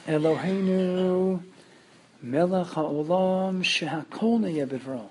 Eloheinu melech haolam shehakol neyeh b'dvaro.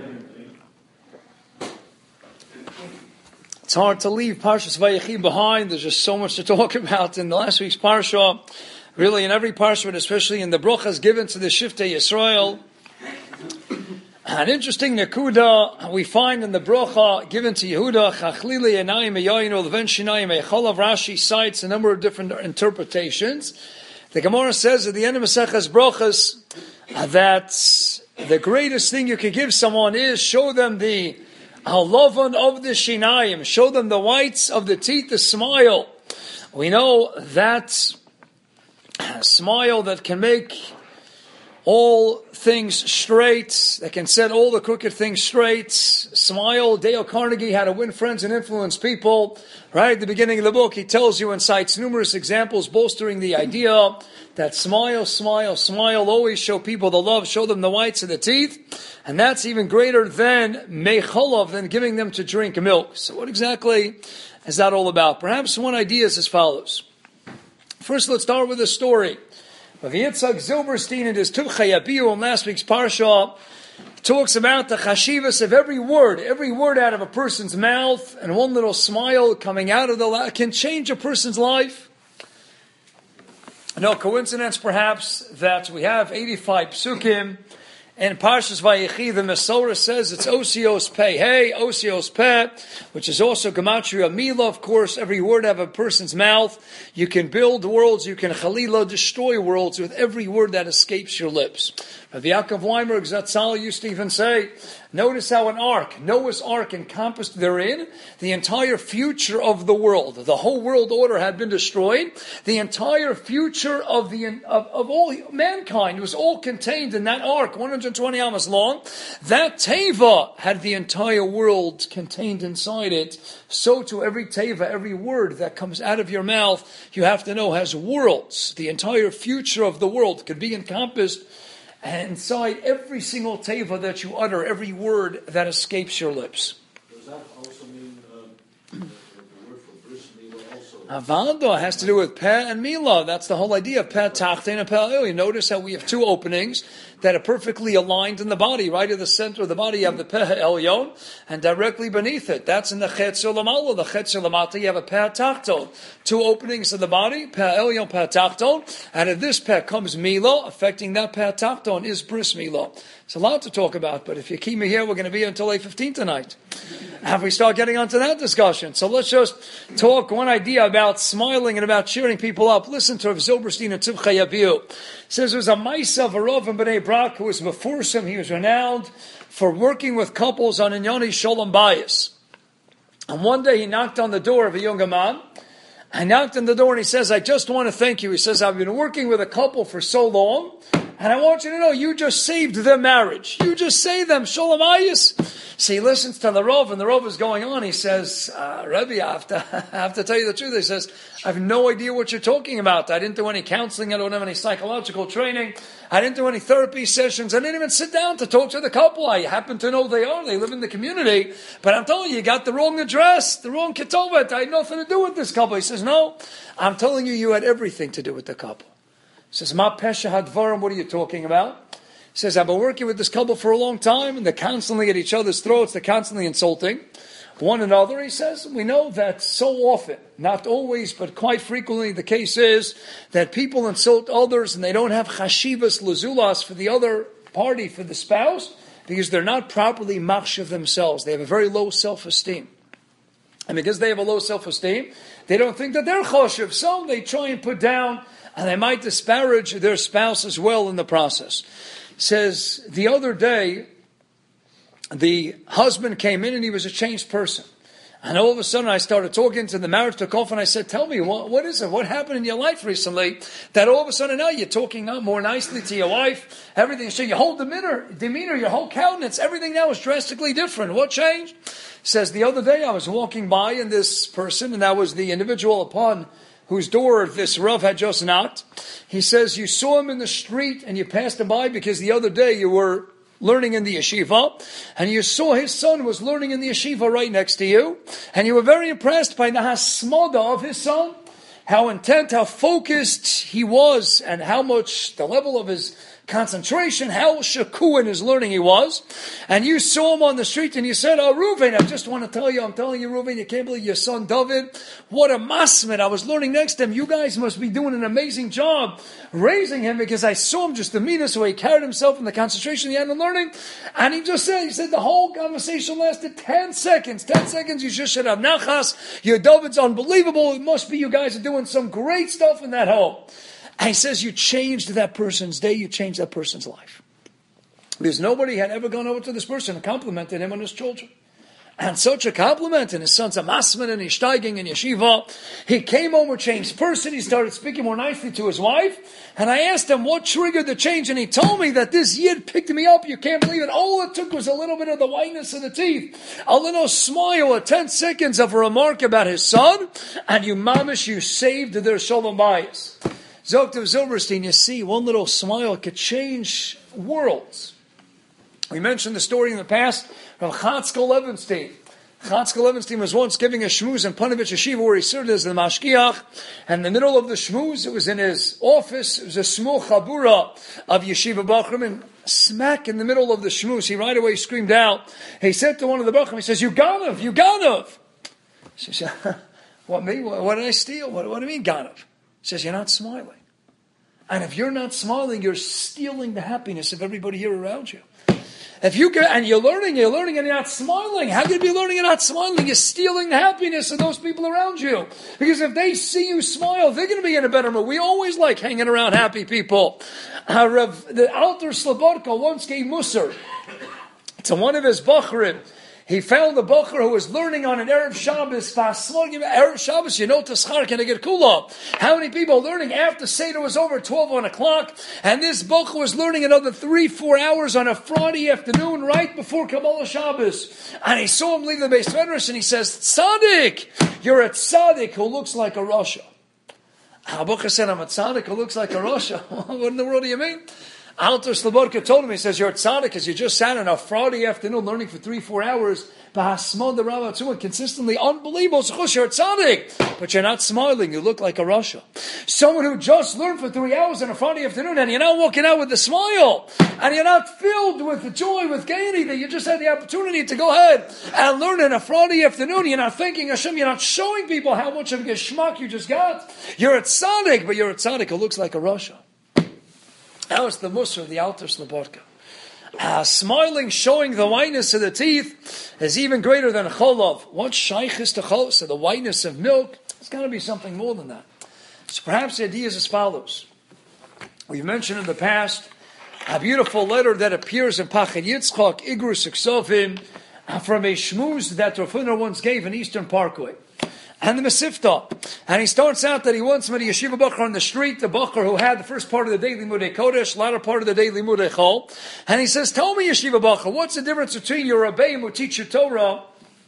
It's hard to leave Parshas Vayechi behind. There's just so much to talk about in the last week's Parsha. Really, in every Parsha, but especially in the brachas given to the Shiftei Yisrael. An interesting nekuda we find in the bracha given to Yehuda, Chachlili Enayim Eyayinu Leven Shinayim Eicholav. Rashi cites a number of different interpretations. The Gemara says at the end of Maseches Brachas that the greatest thing you could give someone is show them the halavan of the shinayim, show them the whites of the teeth, the smile. We know that smile that can make all things straight, that can set all the crooked things straight. Smile. Dale Carnegie, How to Win Friends and Influence People. Right at the beginning of the book, he tells you and cites numerous examples bolstering the idea that smile, smile, smile, always show people the love, show them the whites of the teeth. And that's even greater than mecholov, than giving them to drink milk. So what exactly is that all about? Perhaps one idea is as follows. First, let's start with a story. Rav Yitzchak Zilberstein in his Tuchei Yabiu in last week's Parsha talks about the chashivas of every word out of a person's mouth, and one little smile coming out of the can change a person's life. No coincidence, perhaps, that we have 85 psukim. And Parshas Vayechi, the Mesorah says it's Osios Pei Hey, Osios Peh, which is also Gematria Mila. Of course, every word out of a person's mouth. You can build worlds, you can Chalila, destroy worlds with every word that escapes your lips. Rabbi Yaakov Weinberg Zatzal used to even say, notice how an ark, Noah's ark, encompassed therein the entire future of the world. The whole world order had been destroyed. The entire future of all mankind was all contained in that ark, 120 amos long. That teva had the entire world contained inside it. So to every teva, every word that comes out of your mouth, you have to know has worlds. The entire future of the world could be encompassed and inside every single teva that you utter, every word that escapes your lips. Does that also mean the word for bris milah also? Avando has to do with peh and milah. That's the whole idea of peh tachtein and peh elyon. You notice how we have two openings that are perfectly aligned in the body. Right in the center of the body you have the peh elyon, and directly beneath it, that's in the chetzer lamala. The chetzer lamata, you have a peh tachton. Two openings in the body, peh elyon, peh tachton. And if this peh comes milah, affecting that peh tachton is bris milah. It's a lot to talk about, but if you keep me here, we're going to be here until 8:15 tonight. Have we start getting onto that discussion? So let's just talk one idea about smiling and about cheering people up. Listen to Rav Zilberstein and Tuchei Yabiu. It says there was a Maisa V'Rov and B'nai Brak who was Mefursum. He was renowned for working with couples on Inyoni Sholem Bayis. And one day he knocked on the door of a younger man. I knocked on the door and he says, I just want to thank you. He says, I've been working with a couple for so long, and I want you to know, you just saved their marriage. You just saved them. Sholem Bayis. So he listens to the Rav, and the Rav is going on. He says, Rebbe, I have to tell you the truth. He says, I have no idea what you're talking about. I didn't do any counseling. I don't have any psychological training. I didn't do any therapy sessions. I didn't even sit down to talk to the couple. I happen to know they are. They live in the community. But I'm telling you, you got the wrong address, the wrong ketovet. I had nothing to do with this couple. He says, no, I'm telling you, you had everything to do with the couple. He says, Ma Pesha Hadvarim, what are you talking about? He says, I've been working with this couple for a long time, and they're constantly at each other's throats. They're constantly insulting one another. He says, we know that so often, not always, but quite frequently, the case is that people insult others and they don't have chashivas lezulas for the other party, for the spouse, because they're not properly machshav themselves. They have a very low self-esteem. And because they have a low self-esteem, they don't think that they're choshev, so they try and put down, and they might disparage their spouse as well in the process. Says, the other day, the husband came in and he was a changed person. And all of a sudden I started talking to the marriage took off, and I said, tell me, what is it? What happened in your life recently that all of a sudden now you're talking more nicely to your wife? Everything, so your whole demeanor, your whole countenance, everything now is drastically different. What changed? Says, the other day I was walking by, and this person, and that was the individual upon whose door this Rav had just knocked. He says, you saw him in the street and you passed him by because the other day you were learning in the yeshiva, and you saw his son was learning in the yeshiva right next to you, and you were very impressed by the hasmoda of his son. how intent, how focused he was, and how much the level of his concentration, how shaku in his learning he was. And you saw him on the street and you said, "Oh, Reuven, I just want to tell you, I'm telling you, Reuven, you can't believe your son David. What a masmid. I was learning next to him. You guys must be doing an amazing job raising him, because I saw him just the meanest way he carried himself and the concentration he had in learning." And he said the whole conversation lasted 10 seconds. 10 seconds, you just should have nachas. Your David's unbelievable. It must be you guys are doing some great stuff in that home. And he says, you changed that person's day, you changed that person's life. Because nobody had ever gone over to this person and complimented him on his children. And such a compliment, and his son's a masman, and he's steiging in yeshiva. He came over, changed person, he started speaking more nicely to his wife. And I asked him what triggered the change, and he told me that this yid picked me up, you can't believe it. All it took was a little bit of the whiteness of the teeth, a little smile, a 10 seconds of a remark about his son, and you saved their shalom bayis. Zoktav Zilberstein, you see, one little smile could change worlds. We mentioned the story in the past of Chatzkel Levenstein. Chatzkel Levenstein was once giving a shmooze in Panovich Yeshiva where he served as the mashgiach. And in the middle of the shmooze, it was in his office, it was a small chabura of Yeshiva Bachram, and smack in the middle of the shmooze, he right away screamed out. He said to one of the Bachram, he says, "You ganav, you ganav." She said, "What, me? What did I steal? What do you mean ganav?" He says, "You're not smiling. And if you're not smiling, you're stealing the happiness of everybody here around you. If you can, and you're learning, and you're not smiling. How can you be learning and not smiling? You're stealing the happiness of those people around you. Because if they see you smile, they're going to be in a better mood. We always like hanging around happy people. The Alter Slobodka once gave Musar to one of his Bachrim. He found the Bachar who was learning on an Erev Shabbos. Erev Shabbos, Taschar can get kula. How many people learning after Seder was over 12, 1 o'clock? And this Bachar was learning another 3-4 hours on a Friday afternoon right before Kabbalah Shabbos. And he saw him leave the Beis Medrash and he says, "Tzaddik, you're a tzaddik who looks like a Rasha." Bachar said, "I'm a tzaddik who looks like a Rasha." What in the world do you mean? Alter Slobodka told him, he says, "You're a tzaddik because you just sat on a Friday afternoon learning for 3-4 hours. Bahasmon the Rav Atzuma, consistently unbelievable. You're a tzaddik, but you're not smiling. You look like a Rasha." Someone who just learned for 3 hours on a Friday afternoon, and you're not walking out with a smile, and you're not filled with joy, with gaiety, that you just had the opportunity to go ahead and learn on a Friday afternoon. You're not thanking Hashem. You're not showing people how much of a geschmack you just got. You're a tzaddik, but you're a tzaddik who looks like a Rasha. That was the Musar of the Alter Slobodka. Smiling, showing the whiteness of the teeth, is even greater than cholov. What shaykh is to cholov? So the whiteness of milk, it's got to be something more than that. So perhaps the idea is as follows. We've mentioned in the past a beautiful letter that appears in Pachad Yitzchak, Igrus Iksovim, from a shmooze that Rav Hutner once gave in Eastern Parkway. And the Mesifta. And he starts out that he once met a yeshiva Bachar on the street, the Bachar who had the first part of the day Limudei Kodesh, latter part of the day Limudei Chol. And he says, "Tell me, yeshiva Bachar, what's the difference between your Rebbeim who teach you Torah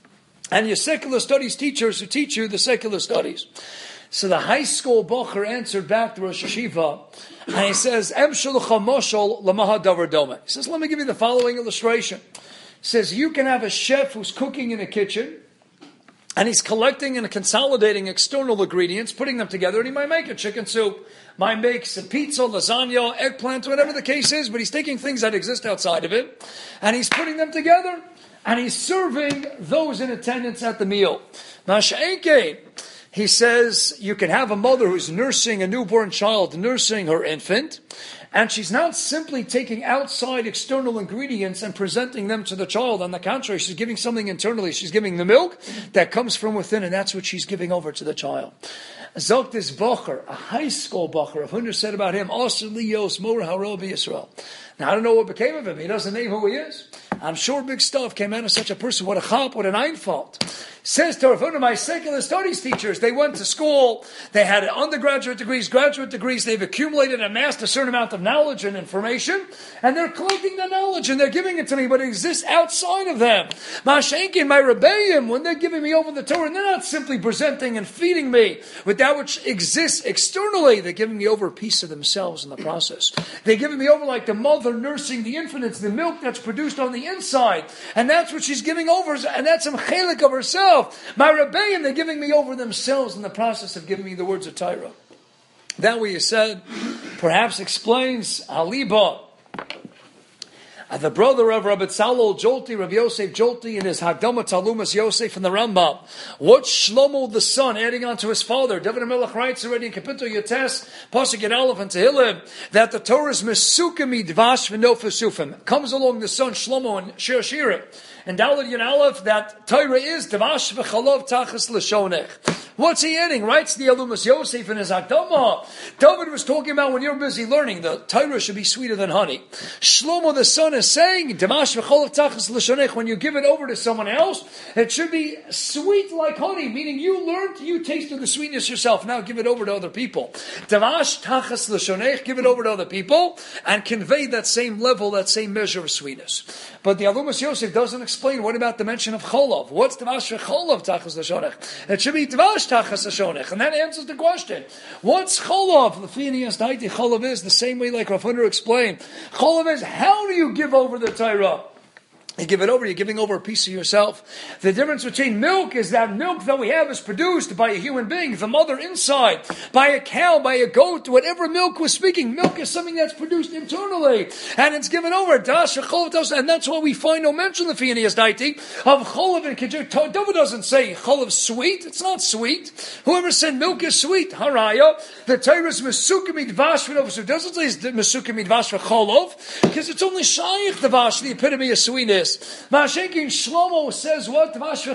and your secular studies teachers who teach you the secular studies?" So the high school Bachar answered back to Rosh Yeshiva, and he says, "Em shulucha moshel lamaha davar doma." He says, "Let me give you the following illustration." He says, you can have a chef who's cooking in a kitchen, and he's collecting and consolidating external ingredients, putting them together, and he might make a chicken soup, might make some pizza, lasagna, eggplant, whatever the case is, but he's taking things that exist outside of it, and he's putting them together, and he's serving those in attendance at the meal. Masha'enke, he says, you can have a mother who's nursing a newborn child, nursing her infant, and she's not simply taking outside external ingredients and presenting them to the child. On the contrary, she's giving something internally. She's giving the milk that comes from within, and that's what she's giving over to the child. Zok this Bachar, a high school Bachar, Rav Hutner said about him, Asr liyos mor haro b'Yisrael. Now, I don't know what became of him. He doesn't name who he is. I'm sure big stuff came out of such a person. What a chap, what an einfalt. Says to Rav Hutner, my secular studies teachers, they went to school, they had undergraduate degrees, graduate degrees, they've accumulated and amassed a certain amount of knowledge and information, and they're collecting the knowledge and they're giving it to me, but it exists outside of them. Ma'ashenkin, my Rebbeim, when they're giving me over the Torah, they're not simply presenting and feeding me with that which exists externally, they're giving me over a piece of themselves in the process. They're giving me over like the mother nursing the infant, it's the milk that's produced on the inside. And that's what she's giving over, and that's a chelik of herself. My rebellion, they're giving me over themselves in the process of giving me the words of Torah. That what you said perhaps explains Aliba. The brother of Rabbi Tzalol Jolti, Rabbi Yosef Jolti, in his Hagdama Talumas Yosef and the Rambam. What Shlomo the son, adding on to his father, David HaMelech writes already in Kapitol Yates, Pasuk Yud Aleph and Tehillim, that the Torah is Mesukim Midvash V'Nofesufim. Comes along the son Shlomo and Shir Shirim. And Daled Yud Aleph, that Torah is Dvash V'Chalov Tachas L'Shonech. What's he adding? Writes the Alumas Yosef in his Hakdama. David was talking about when you're busy learning, the Torah should be sweeter than honey. Shlomo the son is saying, Damash v'cholav tachas l'shonech, when you give it over to someone else, it should be sweet like honey, meaning you learned, you tasted the sweetness yourself, now give it over to other people. Damash tachas l'shonech, give it over to other people, and convey that same level, that same measure of sweetness. But the Alumas Yosef doesn't explain, what about the mention of cholav? What's Damash v'cholav tachas l'shonech? It should be Damash tachas l'shonech, and that answers the question. What's cholav? L'finias daiti, cholav is the same way like Rav Huna explained. Cholav is, how do you give over the Torah? You give it over, you're giving over a piece of yourself. The difference between milk is that milk that we have is produced by a human being, the mother inside, by a cow, by a goat, whatever milk we're speaking. Milk is something that's produced internally, and it's given over. And that's why we find no mention in the Fianias Daiti of cholav and kejir. David doesn't say cholav sweet, it's not sweet. Whoever said milk is sweet, haraya, the Torah is mesukim midvash v'nofesufim. It doesn't say mesukim midvash v'cholav, because it's only shayich dvash, the epitome of sweetness. Mashenkin Shlomo says what?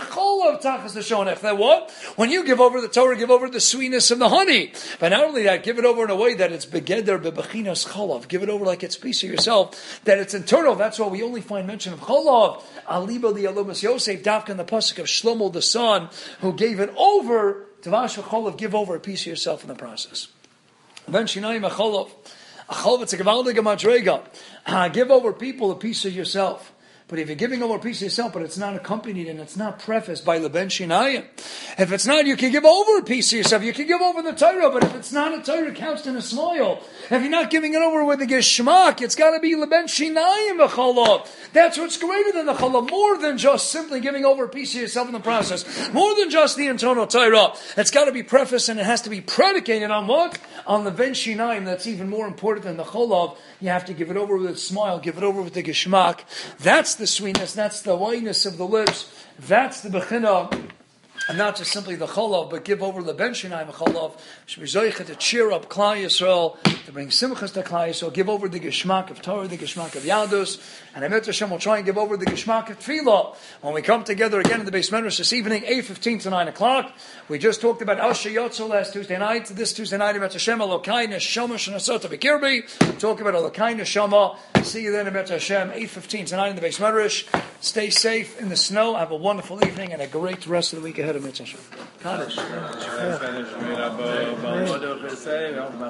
That what? When you give over the Torah, give over the sweetness of the honey. But not only that, give it over in a way that it's begeder bebechinas cholav. Give it over like it's a piece of yourself, that it's internal. That's why we only find mention of cholav. Aliba the Alumas Yosef, Dafka in the pasuk of Shlomo the son, who gave it over. Tavash v'cholav, give over a piece of yourself in the process. Ben shinayim acholav. Acholav, it's a gevaldige madrega. Give over people a piece of yourself. But if you're giving over a piece of yourself, but it's not accompanied and it's not prefaced by Leben Shinayim, if it's not, you can give over a piece of yourself. You can give over the Torah, but if it's not a Torah, it counts in a smile. If you're not giving it over with the Geshmak, it's got to be Leben Shinayim v'cholav. That's what's greater than the cholav, more than just simply giving over a piece of yourself in the process, more than just the internal Torah. It's got to be prefaced and it has to be predicated on what? On Leben Shinayim. That's even more important than the cholav. You have to give it over with a smile, give it over with the Geshmak. That's the sweetness, that's the whiteness of the lips, that's the bechina, and not just simply the cholav, but give over the ben shinayim cholav, to cheer up Klal Yisrael, to bring simchas to Klal Yisrael, give over the geshmak of Torah, the geshmak of Yadus, and Emet Hashem will try and give over the geshmak of Tefillah. When we come together again in the Beis Medrash this evening, 8:15 to 9 o'clock, we just talked about Asher Yotzo last Tuesday night. This Tuesday night, Emet Hashem, Elokai Neshama Shenasota B'Kirbi. Talk about Elokai Neshama. See you then, Emet Hashem, 8:15 to 9 in the Beis Medrash. Stay safe in the snow. Have a wonderful evening and a great rest of the week ahead of Emet Hashem. Kaddish.